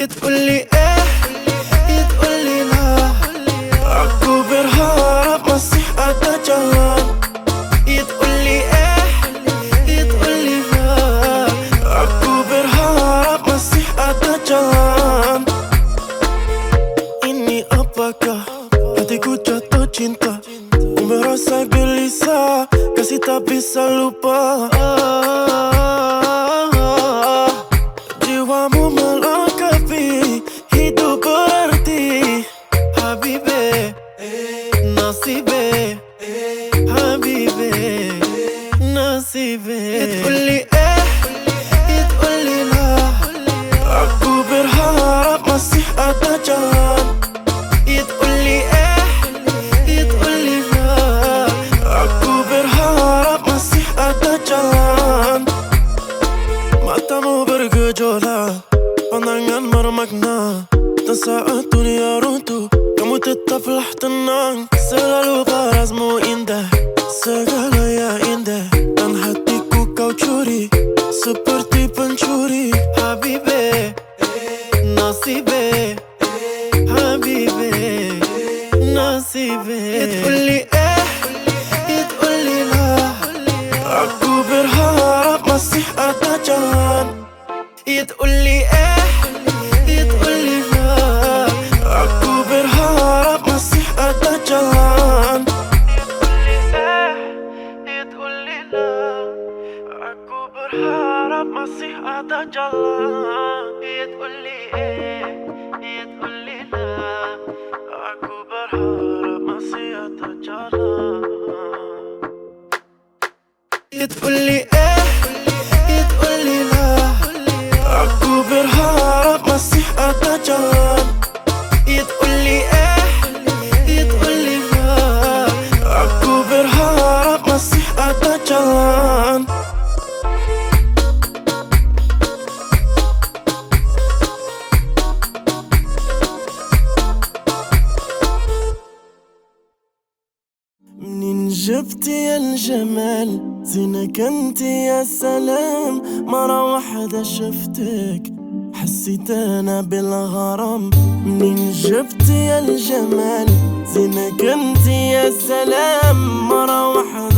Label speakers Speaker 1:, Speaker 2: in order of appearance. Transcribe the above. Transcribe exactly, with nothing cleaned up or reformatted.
Speaker 1: تقولي ايه تقولي لا عكوبر هارب مسيح أتجاهل تقولي ايه تقولي لا عكوبر هارب مسيح أتجاهل. Ini apakah hatiku jatuh cinta, merasa gelisah, kasih tak bisa lupa. Jiwamu melengkapi hidup berarti. Habibi, nasibe, habibi, nasibe. تقولي ايه تقولي لا aku berharap masih ada jalan. تقولي ايه تقولي لا aku berharap masih ada jalan. Matamu bergejolak, pandangan bermakna, dan saat dunia runtuh kamu tetaplah tenang. Selalu parasmu indah, segalanya indah, dan hatiku kau curi seperti pencuri. Habibi, nasibe, habibi, nasibe. تقولي ايه تقولي لا aku berharap masih ada jalan. تقولي ايه تقولي لا aku berharap masih ada jalan. تقولي لا aku berharap masih ada jalan. تقولي ايه تقولي لا aku berharap masih ada jalan. تقولي ايه تقولي لا aku berharap masih ada jalan. تقولي ايه تقولي لا aku berharap masih ada jalan. منين جبتي الجمال زينك انت يا سلام، مرة واحدة شفتك حسيت انا بالغرام. منين جبتي الجمال زينك انت يا سلام، مرة واحدة